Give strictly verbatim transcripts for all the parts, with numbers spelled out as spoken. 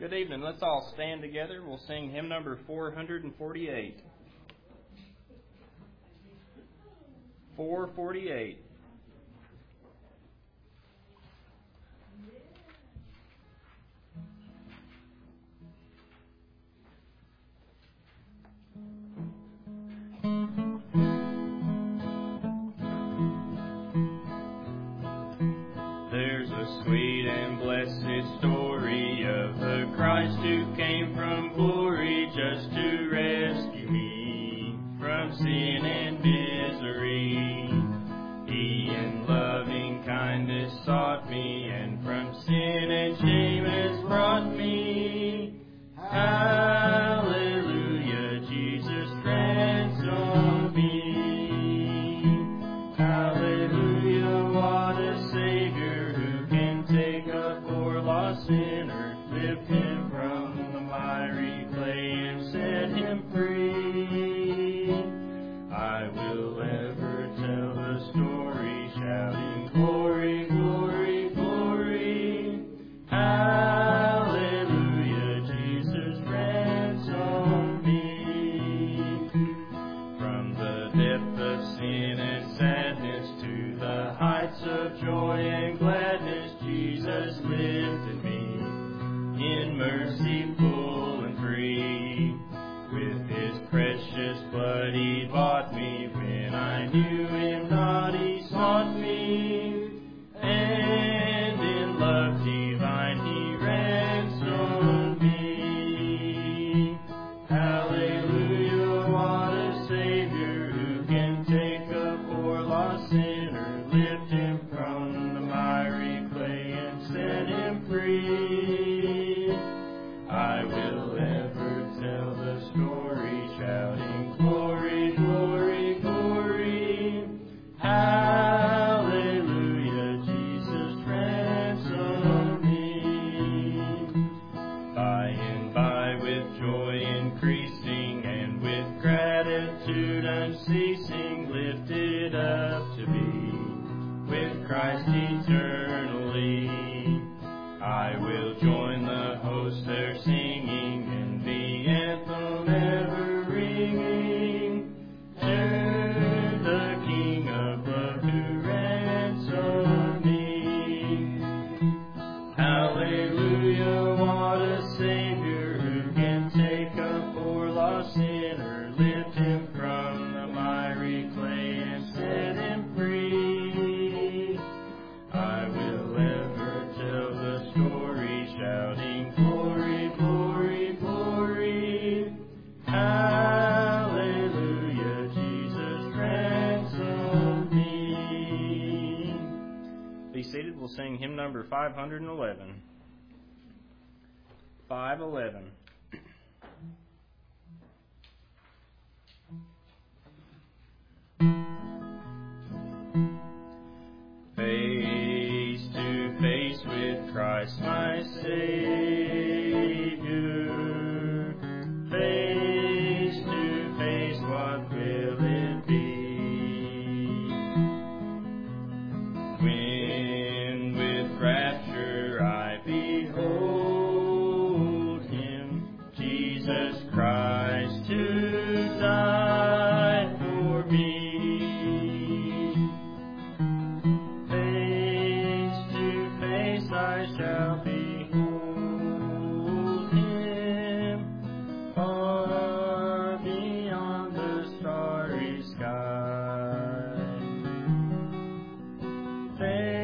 Good evening. Let's all stand together. We'll sing hymn number four forty-eight. four forty-eight. There's a sweet and blessed story of the Christ who came from glory just to rescue me from sin and misery. He in loving kindness sought me, and from sin and shame has brought me. Hallelujah, Jesus ransomed me. Hallelujah, what a Savior who can take a poor lost sinner, lift him from the miry clay and set him free. I will ever tell the story, shouting glory, glory, glory. Hallelujah, Jesus ransomed me. From the depth of sin and sadness to the heights of joy and gladness, Jesus lifted me in mercy full and free. With his precious blood he bought me. When I knew him not, he sought me. And in love divine he ransomed me. Hallelujah, what a Savior who can take a poor lost sinner, lift him from the miry clay and set him free. I will ever tell the story, shouting glory, glory, glory. Hallelujah, Jesus ransomed me. By and by, with joy increasing and with gratitude unceasing, lifted up to be with Christ eternally. I will join the host there singing, and the anthem ever ringing, to the King of love who ransomed me. Hallelujah, what a Savior who can take a poor lost sinner, lift him from the miry clay and set him free. I will ever tell the story, shouting glory, glory, glory. Hallelujah, Jesus ransomed me. Be seated. We'll sing hymn number five eleven. five eleven. Face to face with Christ my Savior, face to face, what will it be? When with rapture I behold him, Jesus Christ to die for me. I shall behold him far beyond the starry sky. There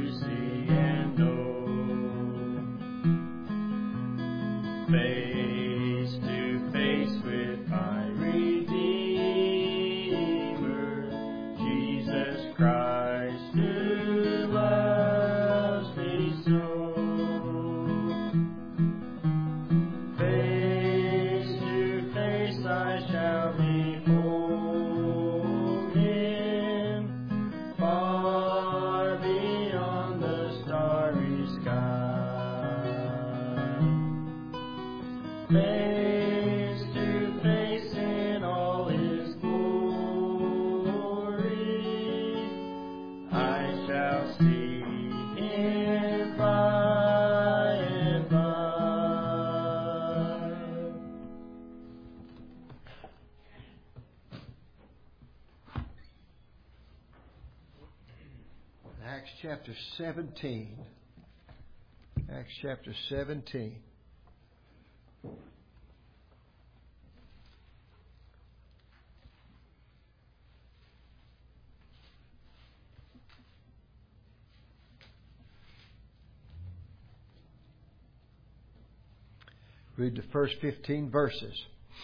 see and know. Face to face with my Redeemer, Jesus Christ, who loves me so. Face to face I shall behold Him, far beyond the starry sky. Face to face in all His glory, I shall see Him by and by. Acts chapter seventeen. Acts chapter seventeen. Read the first fifteen verses.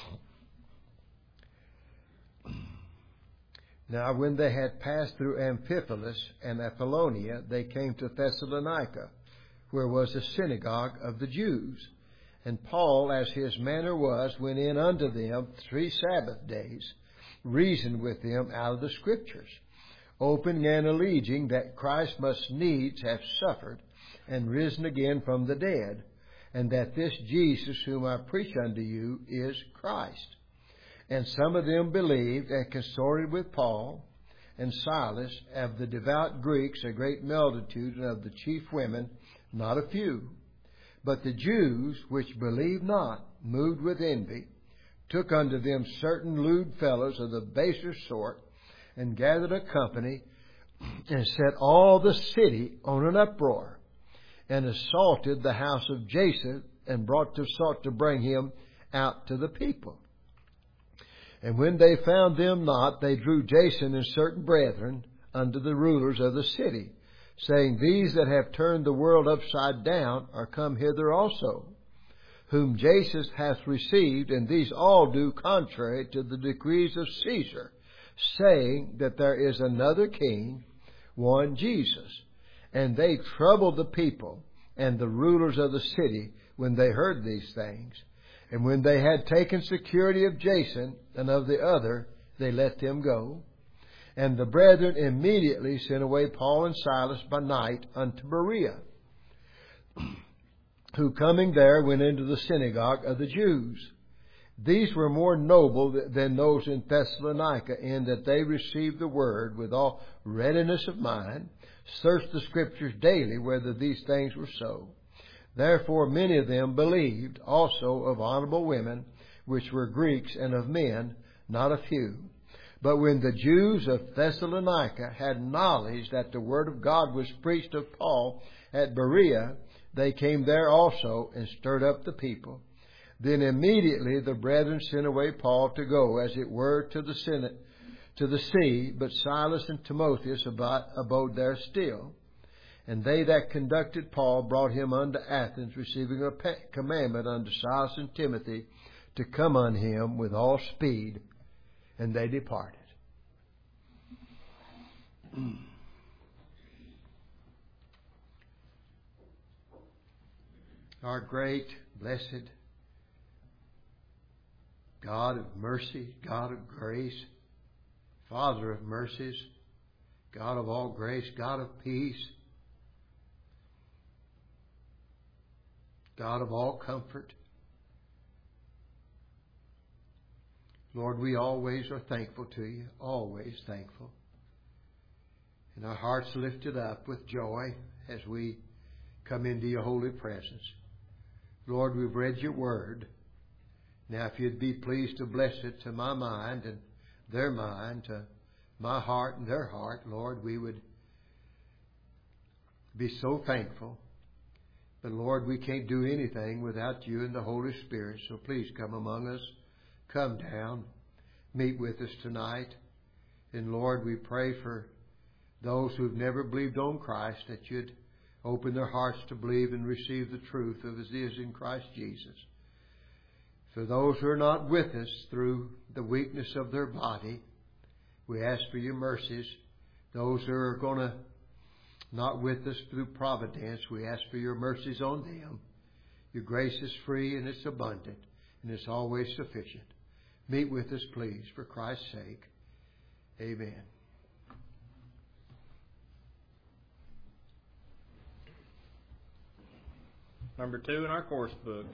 Now when they had passed through Amphipolis and Apollonia, they came to Thessalonica, where was a synagogue of the Jews. And Paul, as his manner was, went in unto them three Sabbath days, reasoned with them out of the Scriptures, opening and alleging that Christ must needs have suffered and risen again from the dead, and that this Jesus whom I preach unto you is Christ. And some of them believed and consorted with Paul and Silas, of the devout Greeks a great multitude, and of the chief women not a few. But the Jews, which believed not, moved with envy, took unto them certain lewd fellows of the baser sort, and gathered a company, and set all the city on an uproar, and assaulted the house of Jason, and brought to sought to bring him out to the people. And when they found them not, they drew Jason and certain brethren unto the rulers of the city, saying, These that have turned the world upside down are come hither also, whom Jason hath received, and these all do contrary to the decrees of Caesar, saying that there is another king, one Jesus. And they troubled the people and the rulers of the city when they heard these things. And when they had taken security of Jason and of the other, they let them go. And the brethren immediately sent away Paul and Silas by night unto Berea, who coming there went into the synagogue of the Jews. These were more noble than those in Thessalonica, in that they received the word with all readiness of mind, searched the Scriptures daily whether these things were so. Therefore many of them believed, also of honorable women, which were Greeks, and of men, not a few. But when the Jews of Thessalonica had knowledge that the word of God was preached of Paul at Berea, they came there also, and stirred up the people. Then immediately the brethren sent away Paul to go, as it were, to the Senate, to the sea, but Silas and Timotheus abode there still. And they that conducted Paul brought him unto Athens, receiving a commandment unto Silas and Timothy to come unto him with all speed. And they departed. Our great, blessed God of mercy, God of grace, Father of mercies, God of all grace, God of peace, God of all comfort. Lord, we always are thankful to you, always thankful. And our hearts lifted up with joy as we come into your holy presence. Lord, we've read your word. Now, if you'd be pleased to bless it to my mind and their mind, to my heart and their heart, Lord, we would be so thankful. But Lord, we can't do anything without you and the Holy Spirit. So please come among us. Come down. Meet with us tonight. And Lord, we pray for those who've never believed on Christ, that you'd open their hearts to believe and receive the truth of as it is in Christ Jesus. For those who are not with us through the weakness of their body, we ask for your mercies. Those who are going to not with us through providence, we ask for your mercies on them. Your grace is free and it's abundant and it's always sufficient. Meet with us, please, for Christ's sake. Amen. Number two in our course books.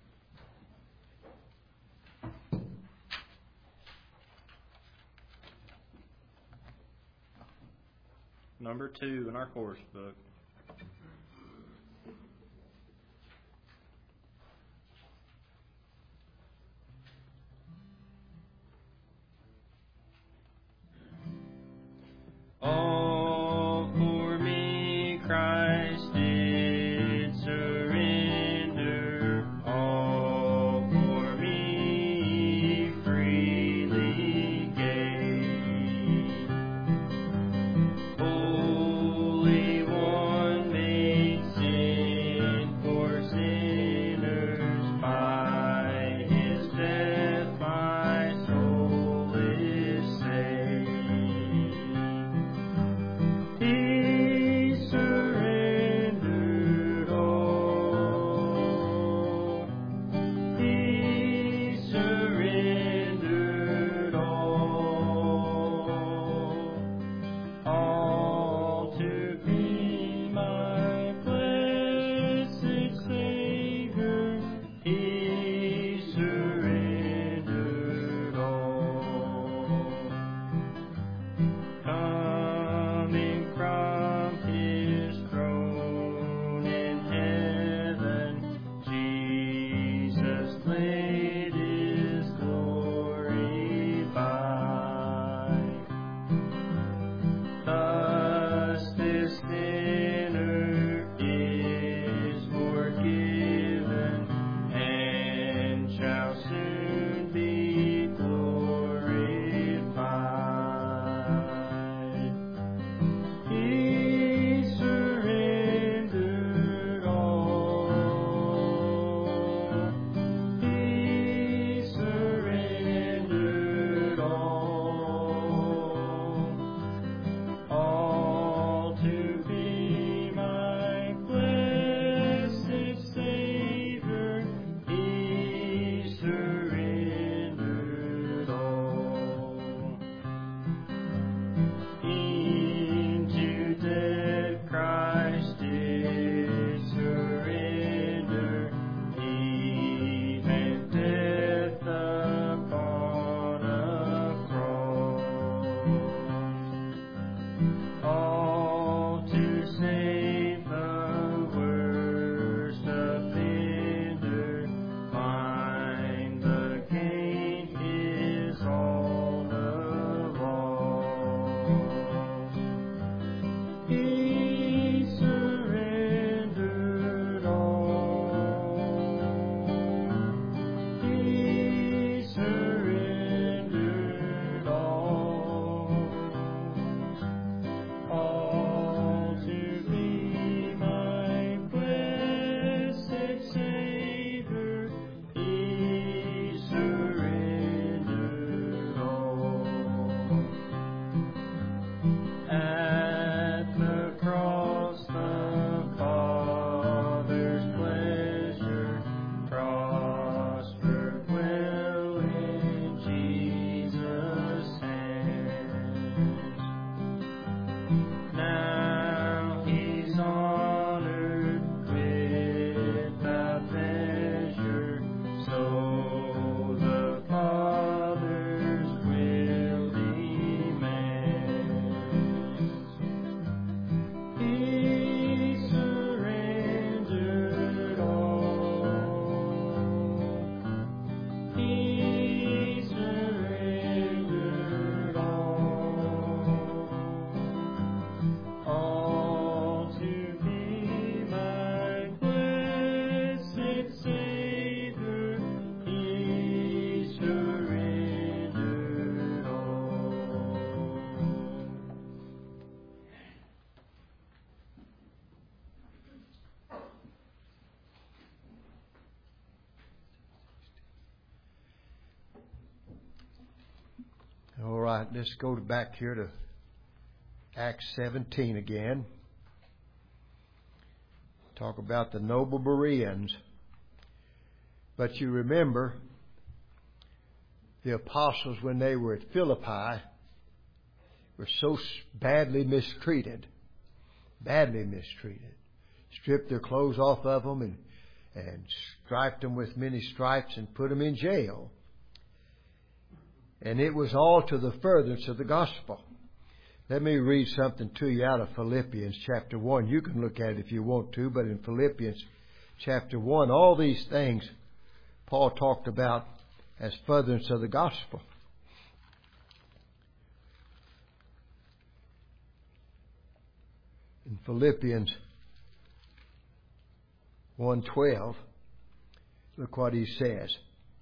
Number two in our course book. All for me Christ did surrender, all for me freely gave. Holy One made sin for sinners, by His death my soul is saved. He surrendered right, let's go back here to Acts seventeen again. Talk about the noble Bereans. But you remember the apostles, when they were at Philippi, were so badly mistreated. Badly mistreated. Stripped their clothes off of them and, and striped them with many stripes and put them in jail. And it was all to the furtherance of the gospel. Let me read something to you out of Philippians chapter one. You can look at it if you want to, but in Philippians chapter one, all these things Paul talked about as furtherance of the gospel. In Philippians one twelve, look what he says.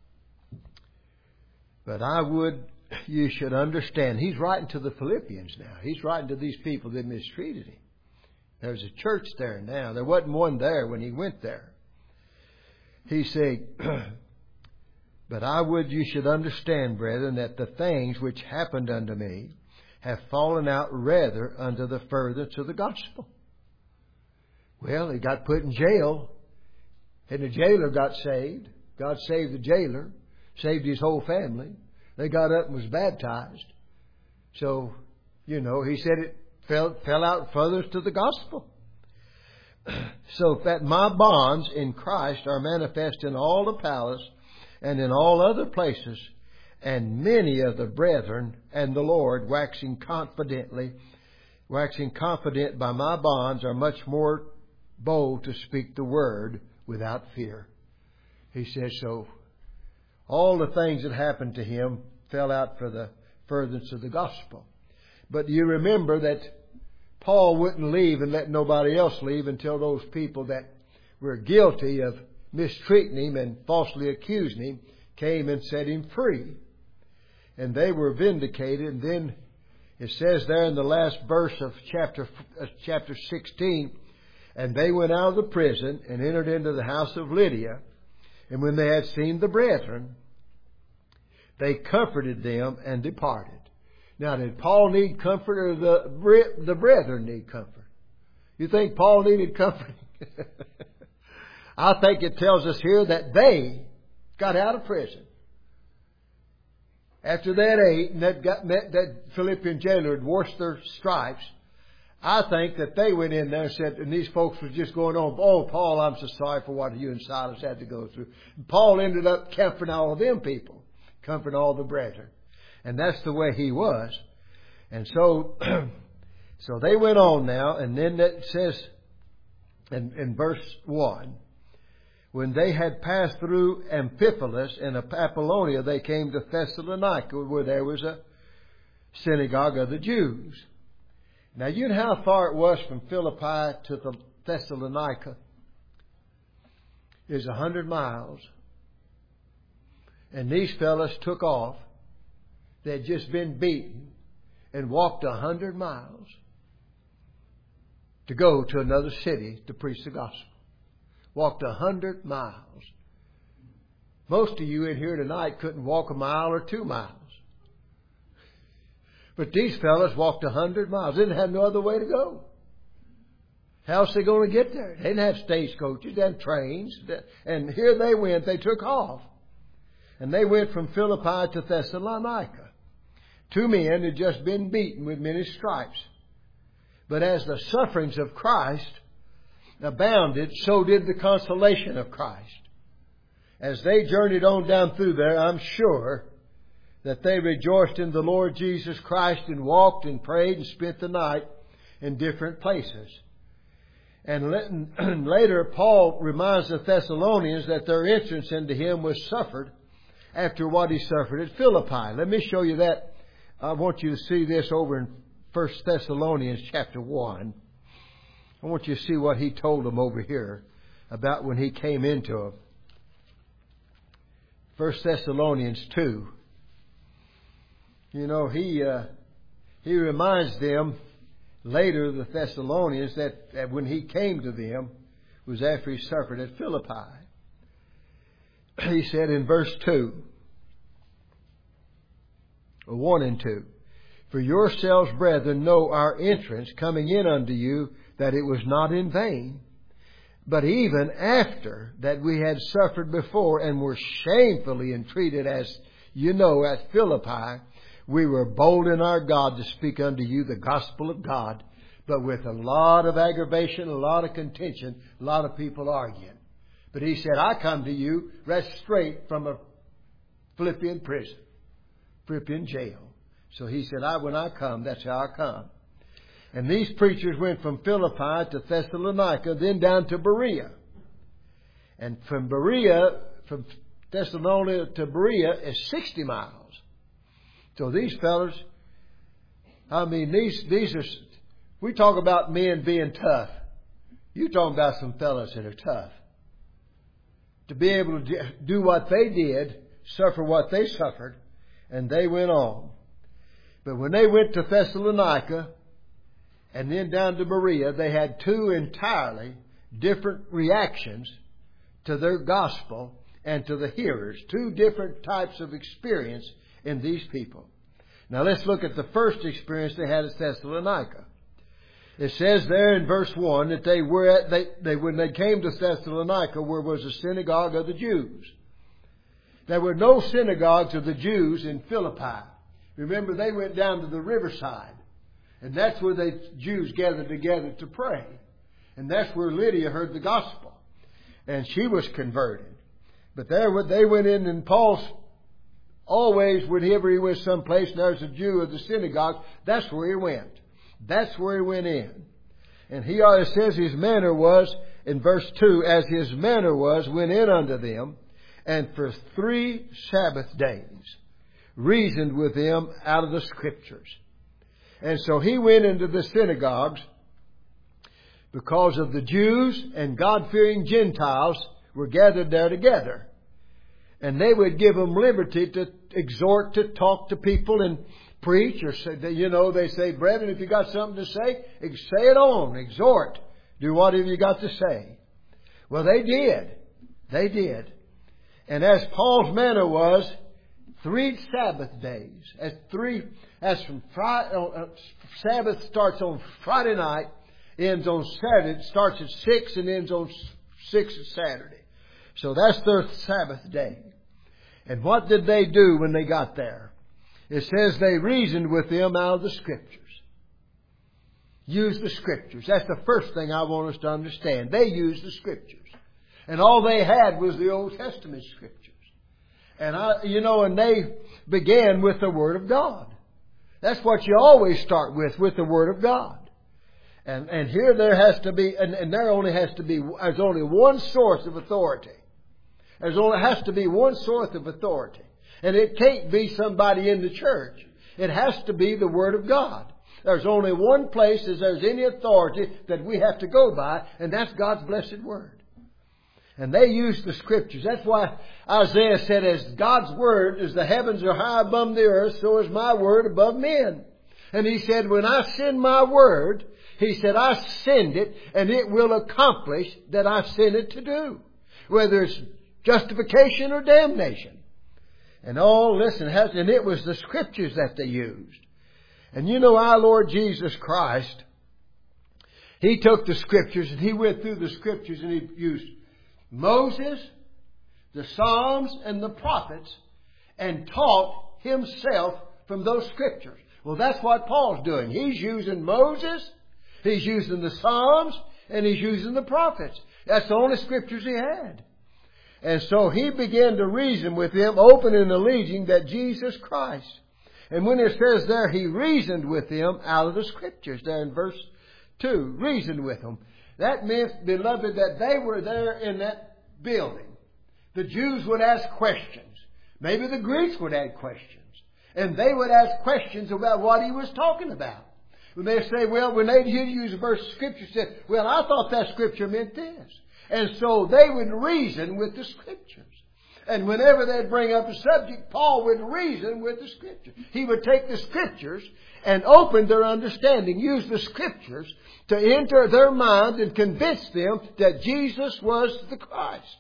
But I would you should understand. He's writing to the Philippians now. He's writing to these people that mistreated him. There's a church there now. There wasn't one there when he went there. He said, but I would you should understand, brethren, that the things which happened unto me have fallen out rather unto the furtherance of the gospel. Well, he got put in jail, and the jailer got saved. God saved the jailer, saved his whole family. They got up and was baptized. So, you know, he said it fell, fell out further to the gospel. So that my bonds in Christ are manifest in all the palace and in all other places, and many of the brethren and the Lord, waxing confidently, waxing confident by my bonds, are much more bold to speak the word without fear. He says so. All the things that happened to him fell out for the furtherance of the gospel. But you remember that Paul wouldn't leave and let nobody else leave until those people that were guilty of mistreating him and falsely accusing him came and set him free. And they were vindicated. And then it says there in the last verse of chapter uh, chapter sixteen, and they went out of the prison and entered into the house of Lydia. And when they had seen the brethren, they comforted them and departed. Now, did Paul need comfort, or the, the brethren need comfort? You think Paul needed comfort? I think it tells us here that they got out of prison. After that ate and that, got, that Philippian jailer had washed their stripes, I think that they went in there and said, and these folks were just going on, oh, Paul, I'm so sorry for what you and Silas had to go through. And Paul ended up comforting all of them people, comforting all the brethren. And that's the way he was. And so, so they went on now, and then it says in, in verse one, when they had passed through Amphipolis and Apollonia, they came to Thessalonica, where there was a synagogue of the Jews. Now, you know how far it was from Philippi to the Thessalonica? It was a hundred miles. And these fellas took off. They'd just been beaten and walked a hundred miles to go to another city to preach the gospel. Walked a hundred miles. Most of you in here tonight couldn't walk a mile or two miles. But these fellas walked a hundred miles. They didn't have no other way to go. How else are they going to get there? They didn't have stagecoaches. They had trains. And here they went. They took off. And they went from Philippi to Thessalonica. Two men had just been beaten with many stripes. But as the sufferings of Christ abounded, so did the consolation of Christ. As they journeyed on down through there, I'm sure that they rejoiced in the Lord Jesus Christ and walked and prayed and spent the night in different places. And later, Paul reminds the Thessalonians that their entrance into Him was suffered after what he suffered at Philippi. Let me show you that. I want you to see this over in First Thessalonians chapter one. I want you to see what he told them over here about when he came into them. First Thessalonians two. You know, he uh, he reminds them later, the Thessalonians, that, that when he came to them was after he suffered at Philippi. He said in verse two, or one and two, For yourselves, brethren, know our entrance coming in unto you, that it was not in vain. But even after that we had suffered before and were shamefully entreated, as you know, at Philippi, we were bold in our God to speak unto you the gospel of God, but with a lot of aggravation, a lot of contention, a lot of people arguing. But he said, I come to you right straight from a Philippian prison, Philippian jail. So he said, I, when I come, that's how I come. And these preachers went from Philippi to Thessalonica, then down to Berea. And from Berea, from Thessalonica to Berea is sixty miles. So these fellas, I mean, these, these are, we talk about men being tough. You talking about some fellas that are tough. To be able to do what they did, suffer what they suffered, and they went on. But when they went to Thessalonica and then down to Berea, they had two entirely different reactions to their gospel and to the hearers. Two different types of experience in these people. Now let's look at the first experience they had at Thessalonica. It says there in verse one that they were at, they, they, when they came to Thessalonica, where was a synagogue of the Jews. There were no synagogues of the Jews in Philippi. Remember, they went down to the riverside. And that's where the Jews gathered together to pray. And that's where Lydia heard the gospel. And she was converted. But there they went in, and Paul's always, whenever he went someplace and there's a Jew of the synagogue, that's where he went. That's where he went in. And he always says his manner was, in verse two, as his manner was, went in unto them, and for three Sabbath days reasoned with them out of the Scriptures. And so he went into the synagogues because of the Jews and God-fearing Gentiles were gathered there together. And they would give them liberty to exhort, to talk to people and preach, or say, you know, they say, brethren, if you got something to say, say it on, exhort, do whatever you got to say. Well, they did. They did. And as Paul's manner was, three Sabbath days, as three, as from Friday, uh, Sabbath starts on Friday night, ends on Saturday, starts at six and ends on six at Saturday. So that's their Sabbath day. And what did they do when they got there? It says they reasoned with them out of the Scriptures. Use the Scriptures. That's the first thing I want us to understand. They used the Scriptures. And all they had was the Old Testament Scriptures. And I, you know, and they began with the Word of God. That's what you always start with, with the Word of God. And, and here there has to be, and, and there only has to be, there's only one source of authority. There's only has to be one source of authority. And it can't be somebody in the church. It has to be the Word of God. There's only one place as there's any authority that we have to go by, and that's God's blessed Word. And they used the Scriptures. That's why Isaiah said, as God's Word, as the heavens are high above the earth, so is my Word above men. And He said, when I send my Word, He said, I send it, and it will accomplish that I sent it to do. Whether it's justification or damnation. And oh, listen, and it was the Scriptures that they used. And you know, our Lord Jesus Christ, He took the Scriptures and He went through the Scriptures and He used Moses, the Psalms, and the prophets, and taught Himself from those Scriptures. Well, that's what Paul's doing. He's using Moses, he's using the Psalms, and he's using the prophets. That's the only Scriptures he had. And so he began to reason with them, open and alleging that Jesus Christ. And when it says there, he reasoned with them out of the Scriptures, there in verse two, reasoned with them. That meant, beloved, that they were there in that building. The Jews would ask questions. Maybe the Greeks would ask questions. And they would ask questions about what he was talking about. When they say, well, when they use a verse of Scripture, said, well, I thought that Scripture meant this. And so they would reason with the Scriptures. And whenever they'd bring up a subject, Paul would reason with the Scriptures. He would take the Scriptures and open their understanding, use the Scriptures to enter their mind and convince them that Jesus was the Christ.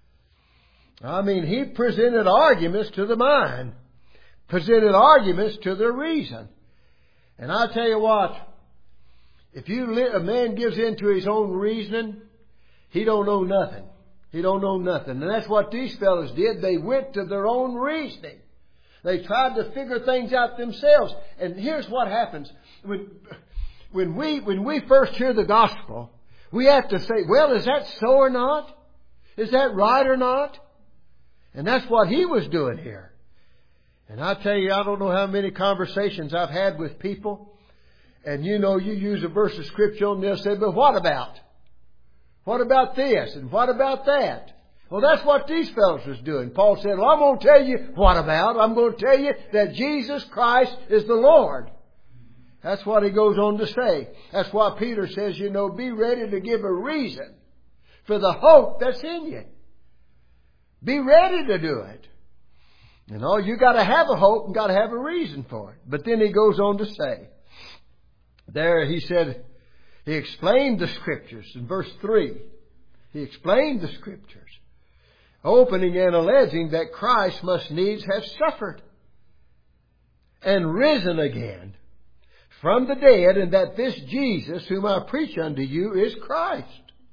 I mean, he presented arguments to the mind, presented arguments to their reason. And I'll tell you what, if you li- a man gives in to his own reasoning, he don't know nothing. He don't know nothing. And that's what these fellows did. They went to their own reasoning. They tried to figure things out themselves. And here's what happens. When, when we, when we first hear the gospel, we have to say, well, is that so or not? Is that right or not? And that's what he was doing here. And I tell you, I don't know how many conversations I've had with people. And you know, you use a verse of Scripture and they'll say, but what about? What about this? And what about that? Well, that's what these fellows was doing. Paul said, well, I'm going to tell you what about. I'm going to tell you that Jesus Christ is the Lord. That's what he goes on to say. That's why Peter says, you know, be ready to give a reason for the hope that's in you. Be ready to do it. You know, you got to have a hope and got to have a reason for it. But then he goes on to say, there he said, he explained the Scriptures in verse three. He explained the Scriptures, opening and alleging that Christ must needs have suffered and risen again from the dead, and that this Jesus whom I preach unto you is Christ.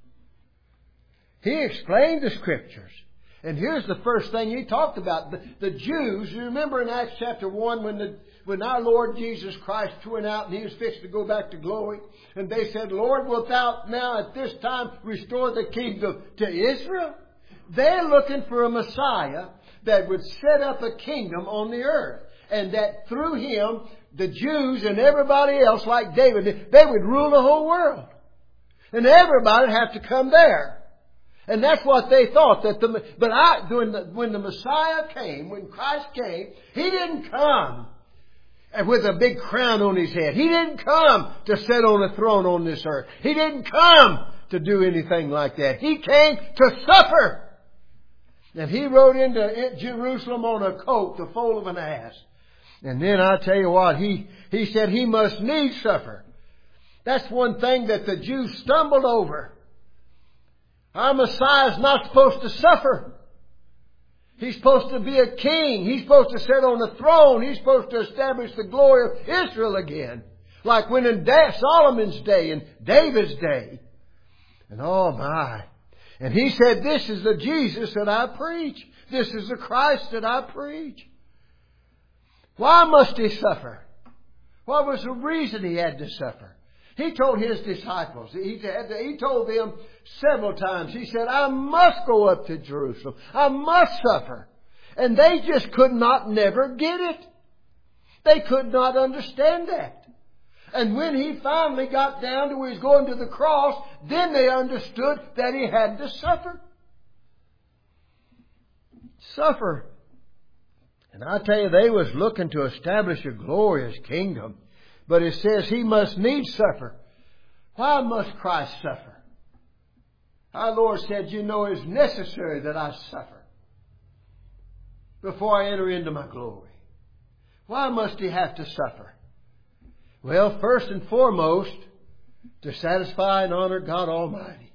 He explained the Scriptures. And here's the first thing he talked about. The, the Jews, you remember in Acts chapter one when the when our Lord Jesus Christ went out and He was fixed to go back to glory. And they said, Lord, wilt thou now at this time restore the kingdom to Israel? They're looking for a Messiah that would set up a kingdom on the earth. And that through Him, the Jews and everybody else like David, they would rule the whole world. And everybody would have to come there. And that's what they thought. That the But I, when, the, when the Messiah came, when Christ came, He didn't come with a big crown on His head. He didn't come to sit on a throne on this earth. He didn't come to do anything like that. He came to suffer. And He rode into Jerusalem on a colt, the foal of an ass. And then I tell you what, He, he said He must needs suffer. That's one thing that the Jews stumbled over. Our Messiah is not supposed to suffer. He's supposed to be a king. He's supposed to sit on the throne. He's supposed to establish the glory of Israel again. Like when in Solomon's day and David's day. And oh my. And He said, this is the Jesus that I preach. This is the Christ that I preach. Why must He suffer? What was the reason He had to suffer? He told His disciples, he, he told them several times, He said, I must go up to Jerusalem. I must suffer. And they just could not never get it. They could not understand that. And when He finally got down to where He was going to the cross, then they understood that He had to suffer. Suffer. And I tell you, they was looking to establish a glorious kingdom. But it says He must needs suffer. Why must Christ suffer? Our Lord said, you know, it's necessary that I suffer before I enter into my glory. Why must He have to suffer? Well, first and foremost, to satisfy and honor God Almighty.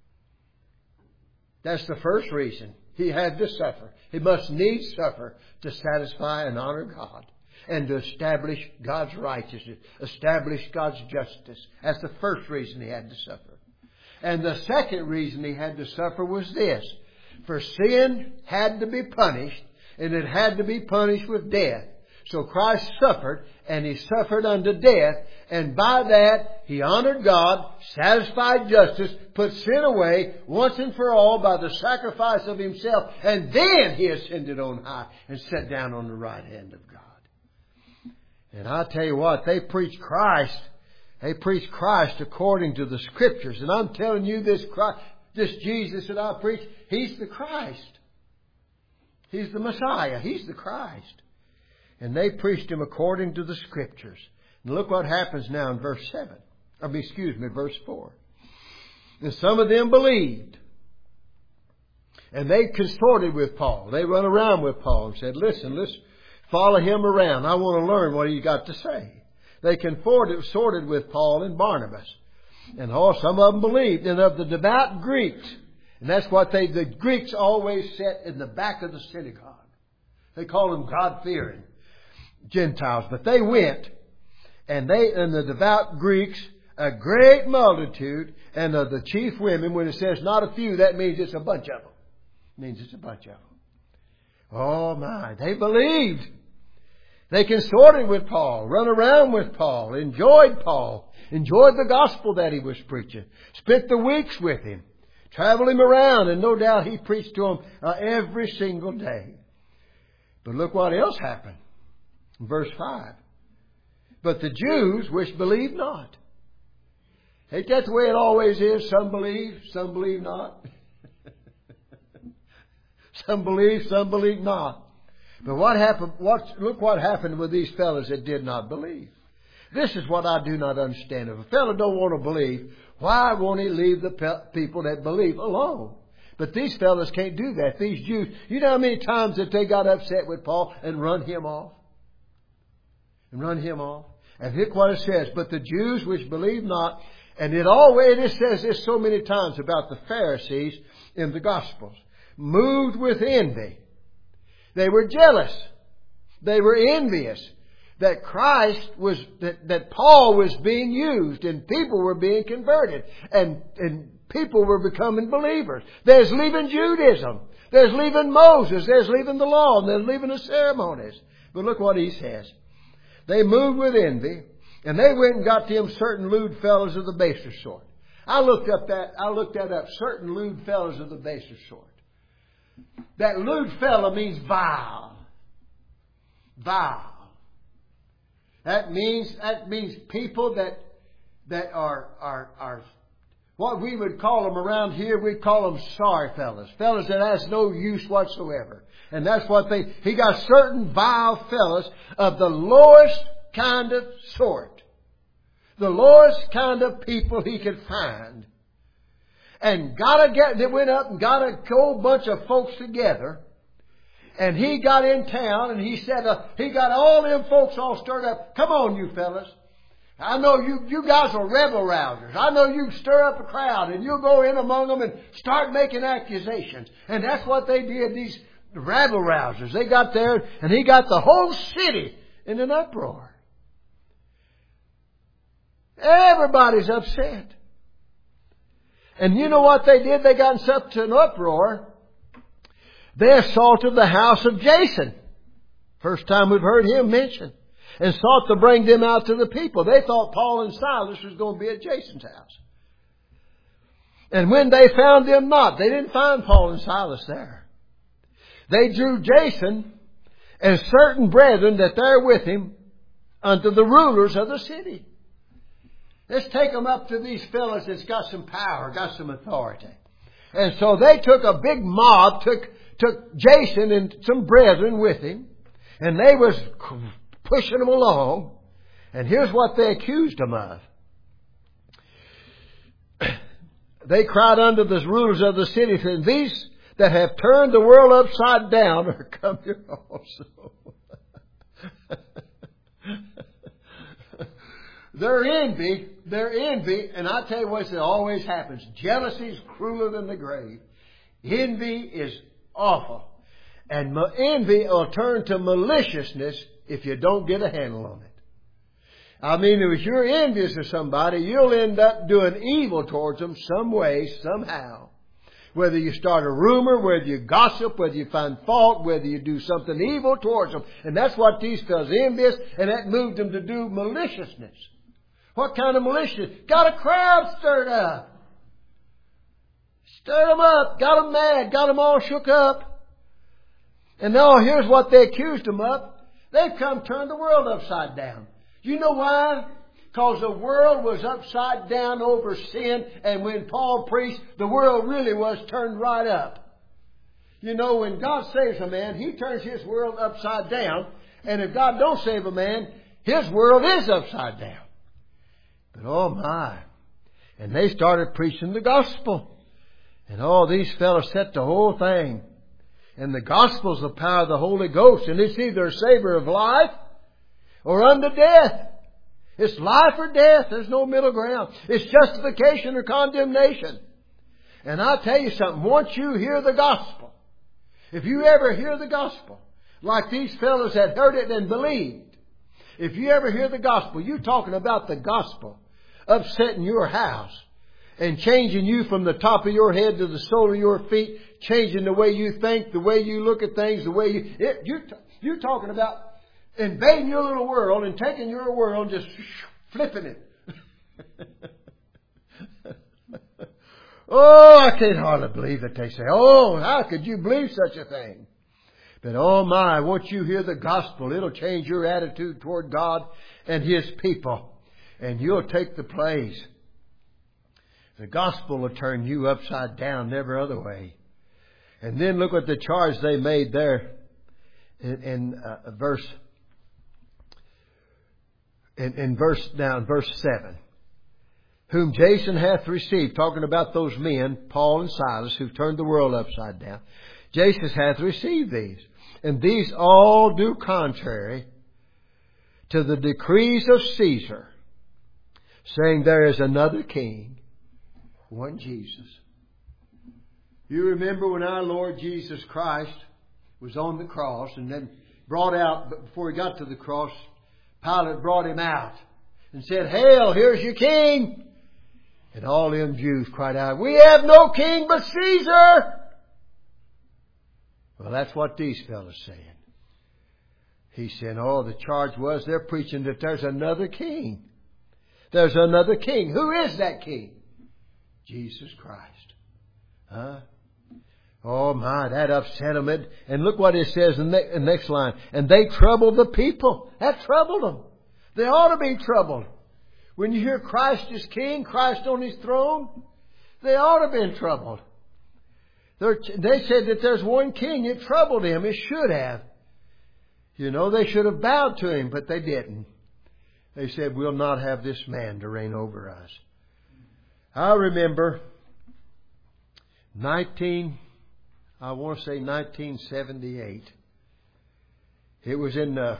That's the first reason He had to suffer. He must needs suffer to satisfy and honor God. And to establish God's righteousness, establish God's justice. That's the first reason He had to suffer. And the second reason He had to suffer was this. For sin had to be punished, and it had to be punished with death. So Christ suffered, and He suffered unto death, and by that He honored God, satisfied justice, put sin away once and for all by the sacrifice of Himself, and then He ascended on high and sat down on the right hand of God. And I tell you what, they preach Christ. They preach Christ according to the Scriptures. And I'm telling you, this Christ, this Jesus that I preach, He's the Christ. He's the Messiah. He's the Christ. And they preached Him according to the Scriptures. And look what happens now in verse seven. I mean, excuse me, verse four. And some of them believed. And they consorted with Paul. They run around with Paul and said, listen, let's follow him around. I want to learn what he's got to say. They consorted with Paul and Barnabas. And all, some of them believed. And of the devout Greeks, and that's what they, the Greeks always sat in the back of the synagogue. They called them God-fearing Gentiles. But they went And they, and the devout Greeks, a great multitude, and of the chief women, when it says not a few, that means it's a bunch of them. It means it's a bunch of them. Oh my, they believed. They consorted with Paul, run around with Paul, enjoyed Paul, enjoyed the gospel that he was preaching, spent the weeks with him, traveled him around, and no doubt he preached to them uh, every single day. But look what else happened. In verse five. But the Jews which believed not. Ain't that the way it always is? Some believe, some believe not. Some believe, some believe not. But what happened? What, look what happened with these fellows that did not believe. This is what I do not understand. If a fellow don't want to believe, why won't he leave the pe- people that believe alone? But these fellows can't do that. These Jews, you know how many times that they got upset with Paul and run him off? And run him off? And look what it says. But the Jews which believe not, and it always it says this so many times about the Pharisees in the Gospels, moved with envy. They were jealous. They were envious that Christ was, that, that Paul was being used and people were being converted and, and people were becoming believers. There's leaving Judaism. There's leaving Moses. There's leaving the law. And there's leaving the ceremonies. But look what he says. They moved with envy, and they went and got them certain lewd fellows of the baser sort. I looked up that, I looked that up, certain lewd fellows of the baser sort. That lewd fellow means vile. Vile. That means, that means people that, that are, are, are, what we would call them around here, we'd call them sorry fellows. Fellows that has no use whatsoever. And that's what they, he got certain vile fellows of the lowest kind of sort. The lowest kind of people he could find. And got a get, they went up and got a whole bunch of folks together. And he got in town and he said, uh, he got all them folks all stirred up. Come on, you fellas. I know you, you guys are rebel rousers. I know you stir up a crowd and you'll go in among them and start making accusations. And that's what they did, these rabble rousers. They got there and he got the whole city in an uproar. Everybody's upset. And you know what they did? They got in such an uproar. They assaulted the house of Jason. First time we've heard him mentioned. And sought to bring them out to the people. They thought Paul and Silas was going to be at Jason's house. And when they found them not, they didn't find Paul and Silas there. They drew Jason and certain brethren that they're with him unto the rulers of the city. Let's take them up to these fellows that's got some power, got some authority. And so they took a big mob, took, took Jason and some brethren with him, and they was pushing them along. And here's what they accused them of. They cried unto the rulers of the city, saying, these that have turned the world upside down are come here also. Their envy, their envy, and I tell you what, it always happens. Jealousy is crueler than the grave. Envy is awful. And envy will turn to maliciousness if you don't get a handle on it. I mean, if you're envious of somebody, you'll end up doing evil towards them some way, somehow. Whether you start a rumor, whether you gossip, whether you find fault, whether you do something evil towards them. And that's what these fellas envious, and that moved them to do maliciousness. What kind of maliciousness? Got a crowd stirred up. Stirred them up, got them mad, got them all shook up. And now here's what they accused them of. They've come turned the world upside down. You know why? Because the world was upside down over sin, and when Paul preached, the world really was turned right up. You know, when God saves a man, He turns his world upside down. And if God don't save a man, his world is upside down. But oh my. And they started preaching the gospel. And all these fellows set the whole thing. And the gospel's the power of the Holy Ghost. And it's either a savor of life or unto death. It's life or death. There's no middle ground. It's justification or condemnation. And I'll tell you something. Once you hear the gospel, if you ever hear the gospel, like these fellows had heard it and believed, If you ever hear the gospel, you're talking about the gospel upsetting your house and changing you from the top of your head to the sole of your feet, changing the way you think, the way you look at things, the way you... It, you're, you're talking about invading your little world and taking your world and just flipping it. Oh, I can't hardly believe it. They say, oh, how could you believe such a thing? But oh my, once you hear the gospel, it'll change your attitude toward God and His people. And you'll take the place. The gospel will turn you upside down, never other way. And then look what the charge they made there in, in uh, verse in, in verse down verse seven. Whom Jason hath received, talking about those men, Paul and Silas, who turned the world upside down. Jason hath received these. And these all do contrary to the decrees of Caesar, saying there is another king, one Jesus. You remember when our Lord Jesus Christ was on the cross and then brought out, but before He got to the cross, Pilate brought Him out and said, "Hail, here's your king." And all them Jews cried out, "We have no king but Caesar." Well, that's what these fellows saying. He said, oh, the charge was they're preaching that there's another king. There's another king. Who is that king? Jesus Christ. Huh? Oh my, that upset them. And look what it says in the next line. And they troubled the people. That troubled them. They ought to be troubled. When you hear Christ is king, Christ on His throne, they ought to have been troubled. They're, they said that there's one king. It troubled them. It should have. You know, they should have bowed to Him, but they didn't. They said, we'll not have this man to reign over us. I remember nineteen, I want to say nineteen seventy-eight. It was in the,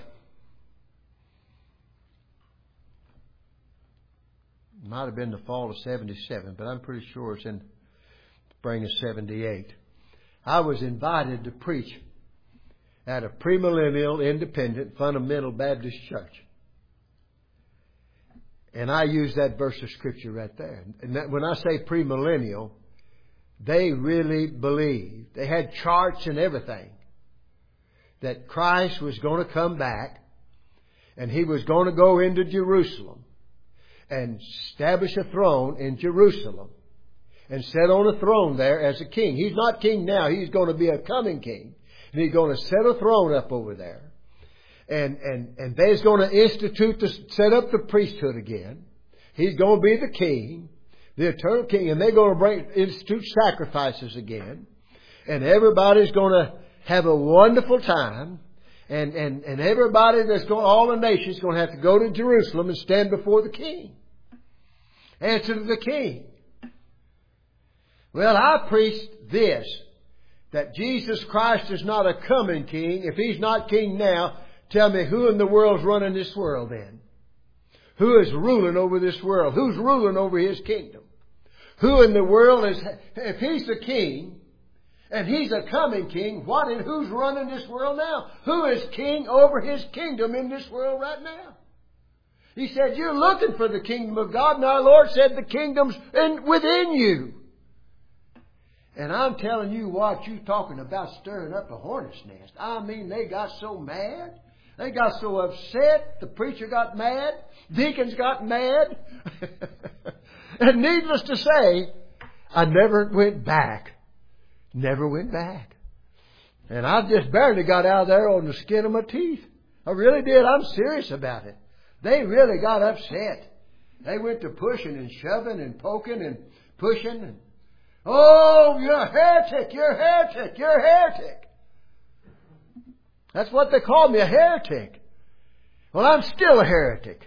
might have been the fall of seventy-seven, but I'm pretty sure it's in spring of seventy-eight. I was invited to preach at a premillennial, independent, fundamental Baptist church. And I use that verse of Scripture right there. And that, when I say premillennial, they really believed, they had charts and everything, that Christ was going to come back and He was going to go into Jerusalem and establish a throne in Jerusalem and sit on a throne there as a king. He's not king now. He's going to be a coming king. And He's going to set a throne up over there. And, and, and they's going to institute, to set up the priesthood again. He's going to be the king, the eternal king. And they're going to bring, institute sacrifices again. And everybody's going to have a wonderful time. And, and, and everybody that's going, all the nations going to have to go to Jerusalem and stand before the king. Answer to the king. Well, I preached this, that Jesus Christ is not a coming king. If He's not king now, tell me who in the world's running this world then? Who is ruling over this world? Who's ruling over His kingdom? Who in the world is, if He's the king and He's a coming king, what and who's running this world now? Who is king over His kingdom in this world right now? He said, you're looking for the kingdom of God, and our Lord said the kingdom's in, within you. And I'm telling you what, you talking about stirring up a hornet's nest. I mean, they got so mad. They got so upset. The preacher got mad. Deacons got mad. And needless to say, I never went back. Never went back. And I just barely got out of there on the skin of my teeth. I really did. I'm serious about it. They really got upset. They went to pushing and shoving and poking and pushing and, oh, you're a heretic, you're a heretic, you're a heretic. That's what they called me, a heretic. Well, I'm still a heretic.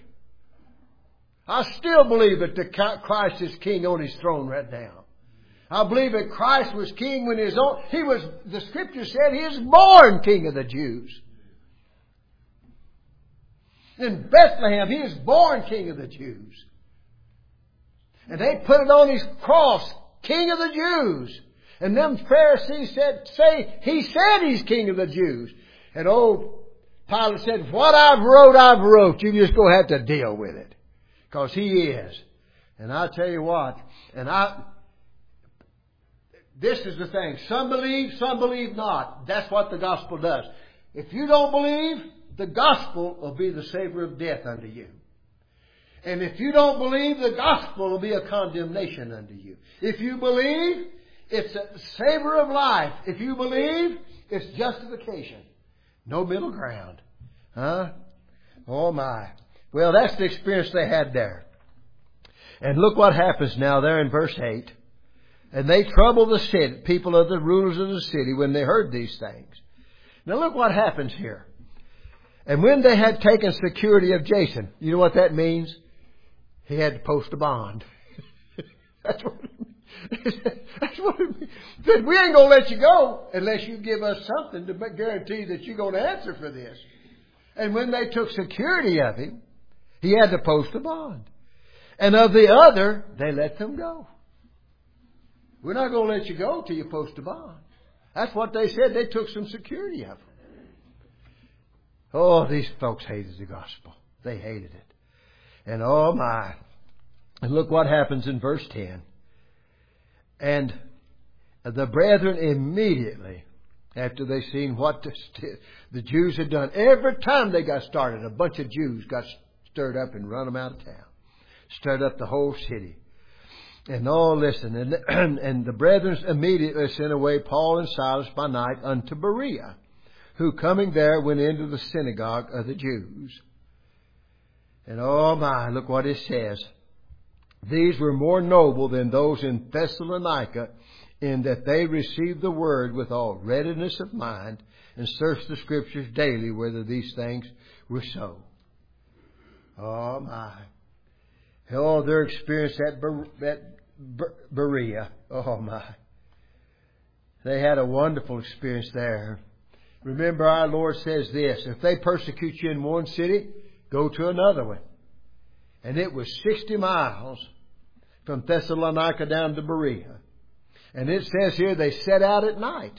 I still believe that the Christ is king on His throne right now. I believe that Christ was king when His own, He was, the Scripture said He was born king of the Jews. In Bethlehem, He was born king of the Jews. And they put it on His cross, King of the Jews. And them Pharisees said, say, He said He's King of the Jews. And old Pilate said, what I've wrote, I've wrote. You just go have to deal with it. Because he is. And I tell you what, and I, this is the thing. Some believe, some believe not. That's what the gospel does. If you don't believe, the gospel will be the savor of death unto you. And if you don't believe, the gospel will be a condemnation unto you. If you believe, it's a savor of life. If you believe, it's justification. No middle ground. Huh? Oh my. Well, that's the experience they had there. And look what happens now there in verse eight. And they troubled the city, people of the rulers of the city, when they heard these things. Now look what happens here. And when they had taken security of Jason, you know what that means? He had to post a bond. That's what it means. That's what it means. He said, we ain't going to let you go unless you give us something to guarantee that you're going to answer for this. And when they took security of him, he had to post a bond. And of the other, they let them go. We're not going to let you go till you post a bond. That's what they said. They took some security of him. Oh, these folks hated the gospel. They hated it. And oh my. And look what happens in verse ten. And the brethren immediately, after they seen what the, the Jews had done, every time they got started, a bunch of Jews got stirred up and run them out of town. Stirred up the whole city. And oh, listen, and, and the brethren immediately sent away Paul and Silas by night unto Berea, who coming there went into the synagogue of the Jews. And oh my, look what it says. These were more noble than those in Thessalonica, in that they received the word with all readiness of mind, and searched the Scriptures daily whether these things were so. Oh my. Oh, their experience at, Ber- at Ber- Berea. Oh my. They had a wonderful experience there. Remember, our Lord says this, if they persecute you in one city, go to another one. And it was sixty miles from Thessalonica down to Berea. And it says here they set out at night.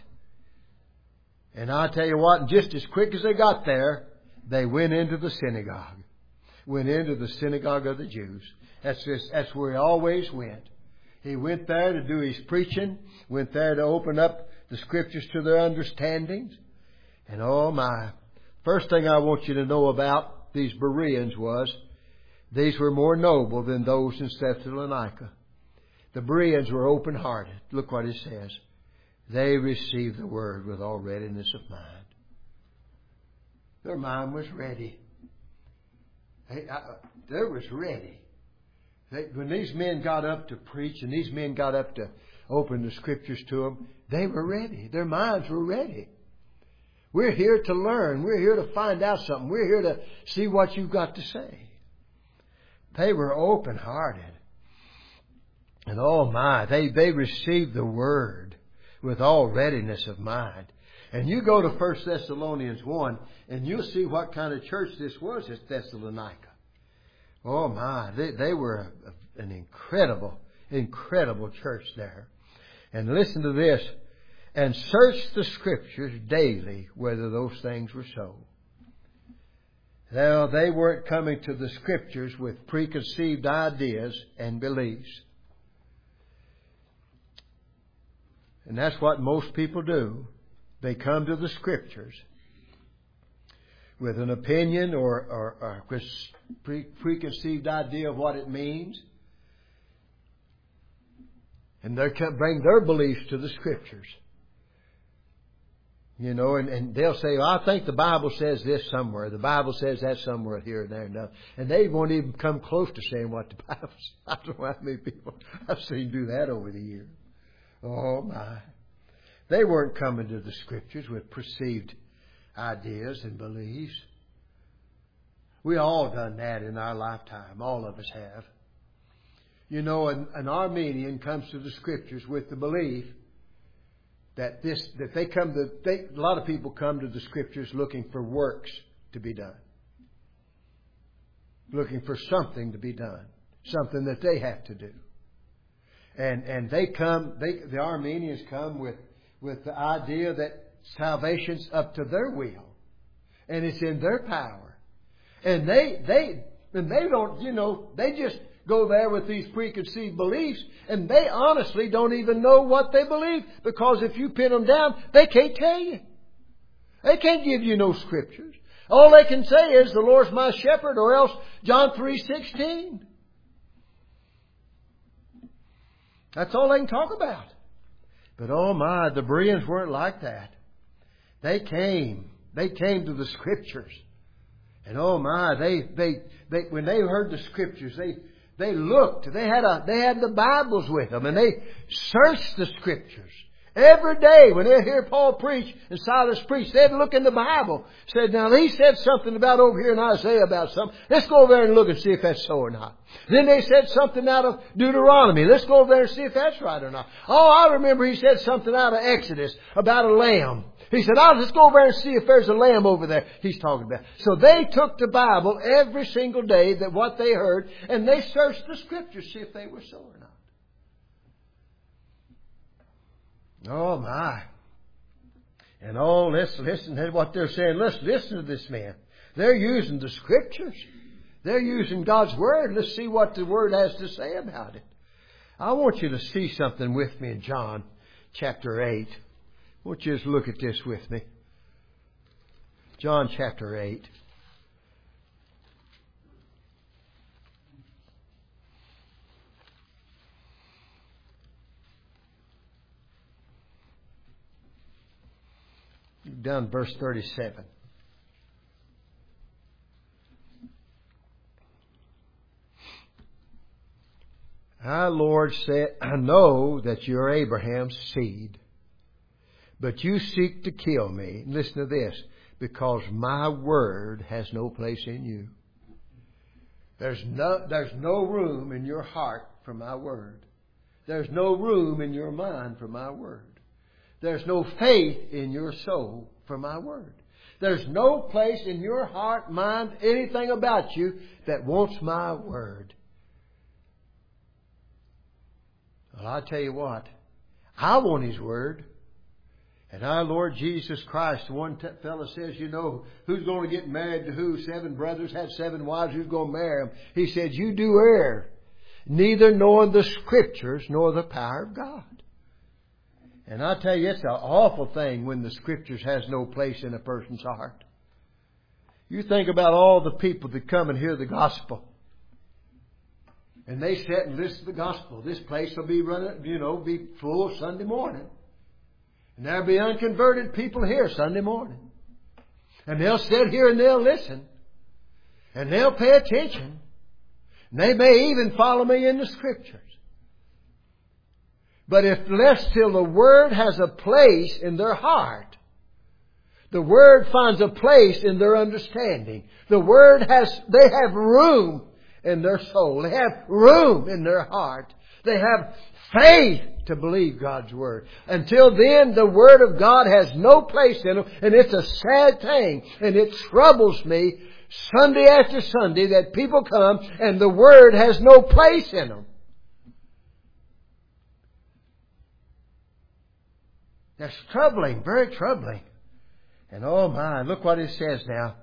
And I tell you what, just as quick as they got there, they went into the synagogue. Went into the synagogue of the Jews. That's just, that's where he always went. He went there to do his preaching. Went there to open up the Scriptures to their understandings. And oh my, first thing I want you to know about these Bereans was, these were more noble than those in Thessalonica. The Bereans were open-hearted. Look what it says. They received the word with all readiness of mind. Their mind was ready. They, uh, they was ready. They, when these men got up to preach and these men got up to open the Scriptures to them, they were ready. Their minds were ready. We're here to learn. We're here to find out something. We're here to see what you've got to say. They were open-hearted. And oh my, they, they received the word with all readiness of mind. And you go to First Thessalonians one and you'll see what kind of church this was at Thessalonica. Oh my, they, they were a, an incredible, incredible church there. And listen to this. And search the Scriptures daily whether those things were so. Now, they weren't coming to the Scriptures with preconceived ideas and beliefs. And that's what most people do. They come to the Scriptures with an opinion or, or, or a pre- preconceived idea of what it means. And they bring their beliefs to the Scriptures. You know, and, and they'll say, well, I think the Bible says this somewhere. The Bible says that somewhere here and there and there. And they won't even come close to saying what the Bible says. I don't know how many people I've seen do that over the years. Oh, my. They weren't coming to the Scriptures with perceived ideas and beliefs. We all done that in our lifetime. All of us have. You know, an, an Armenian comes to the Scriptures with the belief that this, that they come to, they, a lot of people come to the Scriptures looking for works to be done. Looking for something to be done. Something that they have to do. And, and they come, they, the Armenians come with, with the idea that salvation's up to their will. And it's in their power. And they, they, and they don't, you know, they just go there with these preconceived beliefs, and they honestly don't even know what they believe, because if you pin them down, they can't tell you. They can't give you no scriptures. All they can say is, the Lord's my shepherd, or else John three sixteen. That's all they can talk about. But oh my, the Bereans weren't like that. They came. They came to the Scriptures. And oh my, they, they, they, when they heard the Scriptures, they, they looked. They had a, they had the Bibles with them, and they searched the Scriptures. Every day when they hear Paul preach and Silas preach, they'd look in the Bible. Said, now he said something about over here in Isaiah about something. Let's go over there and look and see if that's so or not. Then they said something out of Deuteronomy. Let's go over there and see if that's right or not. Oh, I remember he said something out of Exodus about a lamb. He said, oh, let's go over there and see if there's a lamb over there he's talking about. So they took the Bible every single day, that what they heard, and they searched the Scriptures to see if they were so or not. Oh my. And oh, let's listen to what they're saying. Let's listen to this man. They're using the Scriptures. They're using God's Word. Let's see what the Word has to say about it. I want you to see something with me in John chapter eight. I want you to look at this with me. John chapter eight. Down verse thirty-seven. Our Lord said, I know that you're Abraham's seed, but you seek to kill me. Listen to this. Because my word has no place in you. There's no, there's no room in your heart for my word. There's no room in your mind for my word. There's no faith in your soul for my word. There's no place in your heart, mind, anything about you that wants my word. Well, I tell you what, I want His word. And our Lord Jesus Christ, one t- fellow says, you know, who's going to get married to who? Seven brothers had seven wives. Who's going to marry them? He said, you do err, neither knowing the Scriptures nor the power of God. And I tell you, it's an awful thing when the Scriptures has no place in a person's heart. You think about all the people that come and hear the gospel. And they sit and listen to the gospel. This place will be running, you know, be full Sunday morning. And there'll be unconverted people here Sunday morning. And they'll sit here and they'll listen. And they'll pay attention. And they may even follow me in the Scriptures. But if less till the Word has a place in their heart, the Word finds a place in their understanding. The Word has, they have room in their soul. They have room in their heart. They have faith to believe God's Word. Until then, the Word of God has no place in them. And it's a sad thing. And it troubles me Sunday after Sunday that people come and the Word has no place in them. That's troubling, very troubling. And oh my, look what it says now.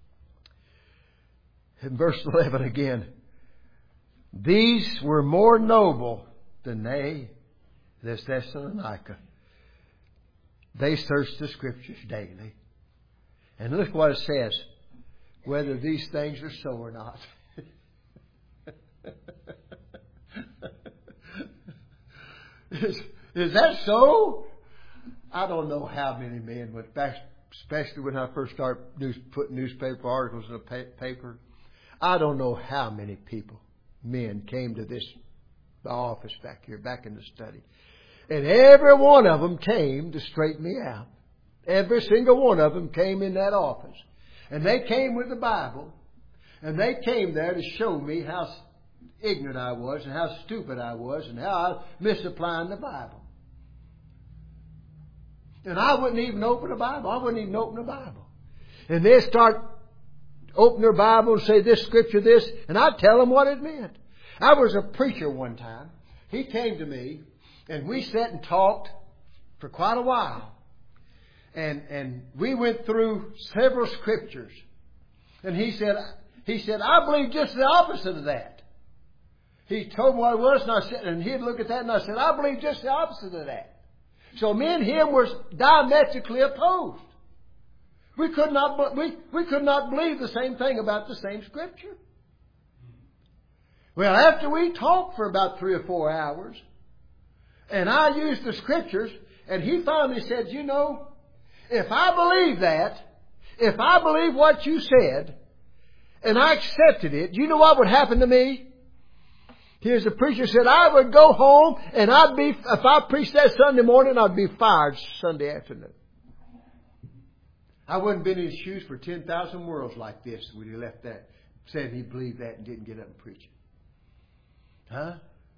In verse eleven again. These were more noble than they, this Thessalonica. They searched the Scriptures daily. And look what it says. Whether these things are so or not. is, is that so? I don't know how many men went back, especially when I first started news, putting newspaper articles in the pa- paper. I don't know how many people, men, came to this office back here, back in the study. And every one of them came to straighten me out. Every single one of them came in that office. And they came with the Bible. And they came there to show me how ignorant I was and how stupid I was and how I was misapplying the Bible. And I wouldn't even open the Bible. I wouldn't even open the Bible. And they'd start open their Bible and say this scripture, this, and I'd tell them what it meant. I was a preacher one time. He came to me, and we sat and talked for quite a while. and, and we went through several scriptures. And he said, he said, I believe just the opposite of that. He told me what it was, and I said, and he'd look at that, and I said, I believe just the opposite of that. So me and him were diametrically opposed. We could not, we, we could not believe the same thing about the same scripture. Well, after we talked for about three or four hours, and I used the scriptures, and he finally said, you know, if I believe that, if I believe what you said, and I accepted it, you know what would happen to me? Here's a preacher said, I would go home, and I'd be, if I preached that Sunday morning, I'd be fired Sunday afternoon. I wouldn't been in his shoes for ten thousand worlds like this when he left that, said he believed that and didn't get up and preach it. Huh?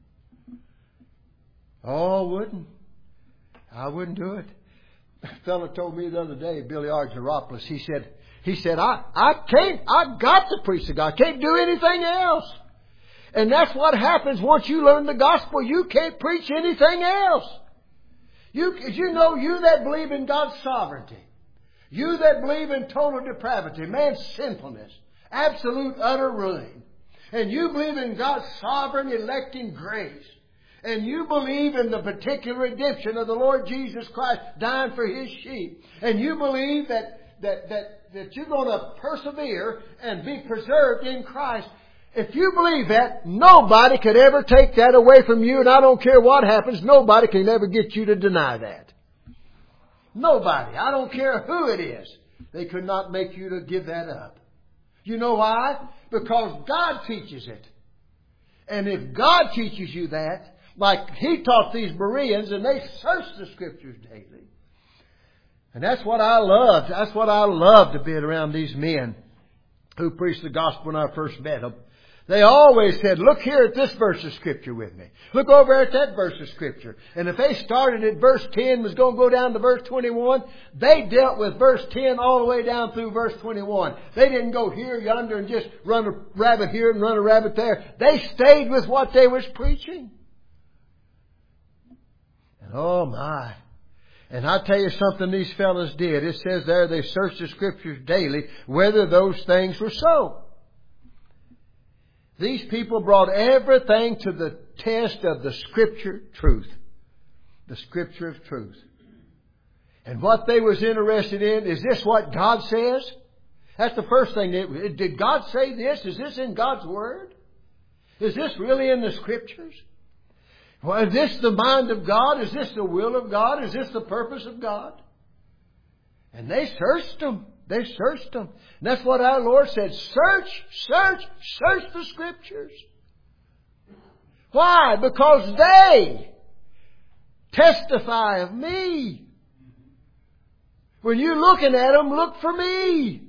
Oh, I wouldn't. I wouldn't do it. A fellow told me the other day, Billy Argyropoulos, he said, he said, I, I can't, I got to preach the gospel. I can't do anything else. And that's what happens once you learn the gospel. You can't preach anything else. You, you know, you that believe in God's sovereignty, you that believe in total depravity, man's sinfulness, absolute utter ruin, and you believe in God's sovereign electing grace, and you believe in the particular redemption of the Lord Jesus Christ dying for His sheep, and you believe that, that, that, that you're going to persevere and be preserved in Christ, if you believe that, nobody could ever take that away from you, and I don't care what happens, nobody can ever get you to deny that. Nobody. I don't care who it is. They could not make you to give that up. You know why? Because God teaches it. And if God teaches you that, like He taught these Bereans, and they searched the Scriptures daily. And that's what I loved. That's what I loved to be around these men who preached the gospel when I first met them. They always said, look here at this verse of Scripture with me. Look over at that verse of Scripture. And if they started at verse ten, was going to go down to verse twenty-one, they dealt with verse ten all the way down through verse twenty-one. They didn't go here, yonder, and just run a rabbit here and run a rabbit there. They stayed with what they was preaching. And oh my. And I tell you something these fellows did. It says there they searched the Scriptures daily whether those things were so. These people brought everything to the test of the Scripture truth. The Scripture of truth. And what they was interested in, is this what God says? That's the first thing. Did God say this? Is this in God's Word? Is this really in the Scriptures? Well, is this the mind of God? Is this the will of God? Is this the purpose of God? And they searched them. They searched them. And that's what our Lord said. Search, search, search the Scriptures. Why? Because they testify of me. When you're looking at them, look for me.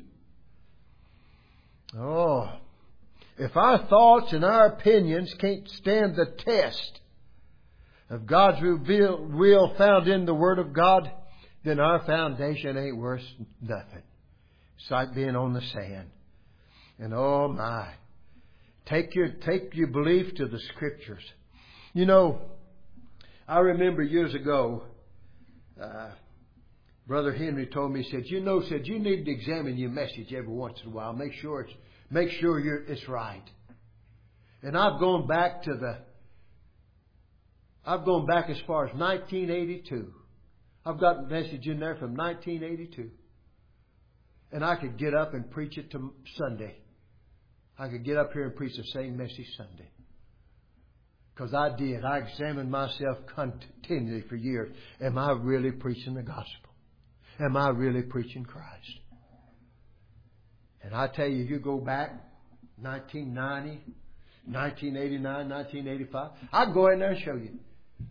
Oh, if our thoughts and our opinions can't stand the test of God's revealed will found in the Word of God, then our foundation ain't worth nothing. It's like being on the sand. And oh my, take your take your belief to the Scriptures. You know, I remember years ago, uh, Brother Henry told me, he said, you know, said you need to examine your message every once in a while. Make sure it's make sure you're it's right. And I've gone back to the I've gone back as far as nineteen eighty-two. I've got a message in there from nineteen eighty-two. And I could get up and preach it to Sunday. I could get up here and preach the same message Sunday. Because I did. I examined myself continually for years. Am I really preaching the gospel? Am I really preaching Christ? And I tell you, you go back nineteen ninety, nineteen eighty-nine, nineteen eighty-five. I can go in there and show you.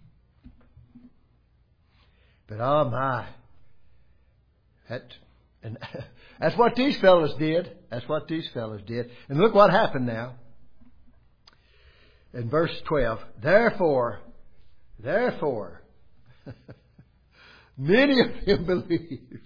But oh my. That... And that's what these fellows did. That's what these fellows did. And look what happened now. In verse twelve. Therefore, therefore, many of them believed.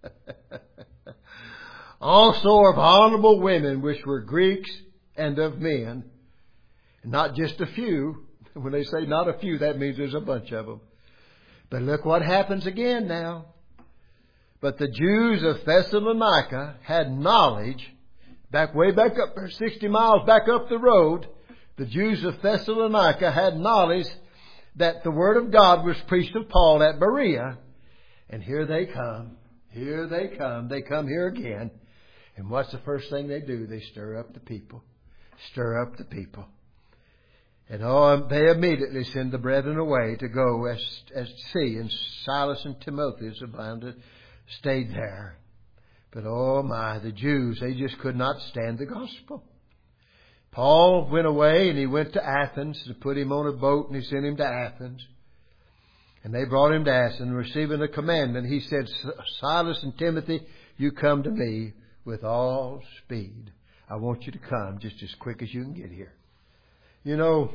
Also of honorable women, which were Greeks and of men. Not just a few. When they say not a few, that means there's a bunch of them. But look what happens again now. But the Jews of Thessalonica had knowledge, back way back up there, sixty miles back up the road, the Jews of Thessalonica had knowledge that the Word of God was preached of Paul at Berea. And here they come. Here they come. They come here again. And what's the first thing they do? They stir up the people. Stir up the people. And oh, they immediately send the brethren away to go as, as see. And Silas and Timotheus abounded, stayed there. But oh my, the Jews, they just could not stand the gospel. Paul went away and he went to Athens to put him on a boat, and he sent him to Athens. And they brought him to Athens, receiving a commandment. He said, Silas and Timothy, you come to me with all speed. I want you to come just as quick as you can get here. You know,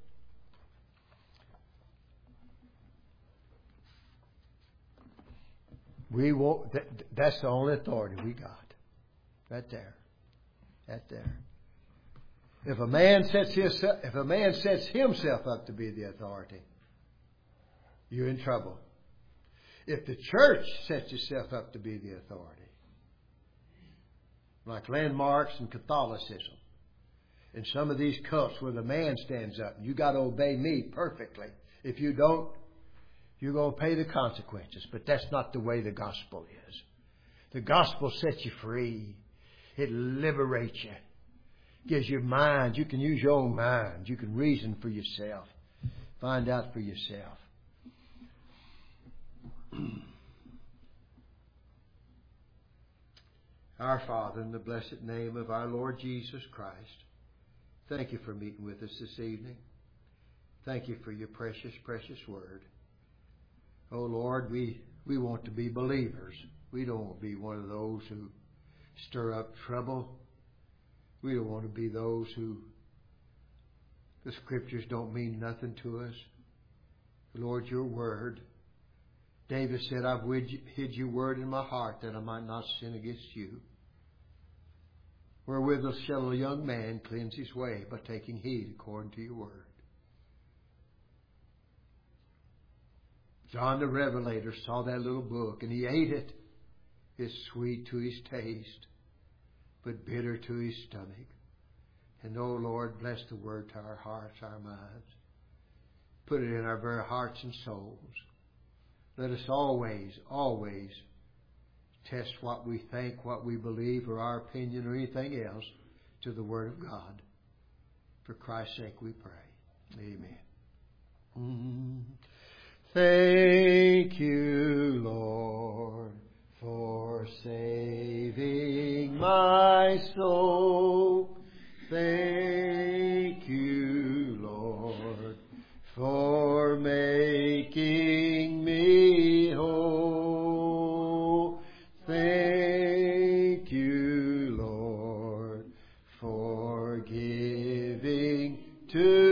we won't, that, that's the only authority we got. Right there. Right there. If a man sets his, if a man sets himself up to be the authority, you're in trouble. If the church sets itself up to be the authority, like landmarks and Catholicism, and some of these cults where the man stands up, you got to obey me perfectly. If you don't, you're going to pay the consequences. But that's not the way the gospel is. The gospel sets you free. It liberates you. Gives you mind. You can use your own mind. You can reason for yourself. Find out for yourself. Our Father, in the blessed name of our Lord Jesus Christ, thank you for meeting with us this evening. Thank you for your precious, precious word. Oh Lord, we, we want to be believers. We don't want to be one of those who stir up trouble. We don't want to be those who the Scriptures don't mean nothing to us. Lord, your word. David said, I've hid your word in my heart that I might not sin against you. Wherewith shall a young man cleanse his way? By taking heed according to your word. John the Revelator saw that little book and he ate it. It's sweet to his taste, but bitter to his stomach. And oh Lord, bless the word to our hearts, our minds. Put it in our very hearts and souls. Let us always, always test what we think, what we believe, or our opinion, or anything else to the Word of God. For Christ's sake we pray. Amen. Mm. Thank you, Lord, for saving my soul. Thank you, Lord, for making me whole. Thank you, Lord, for giving to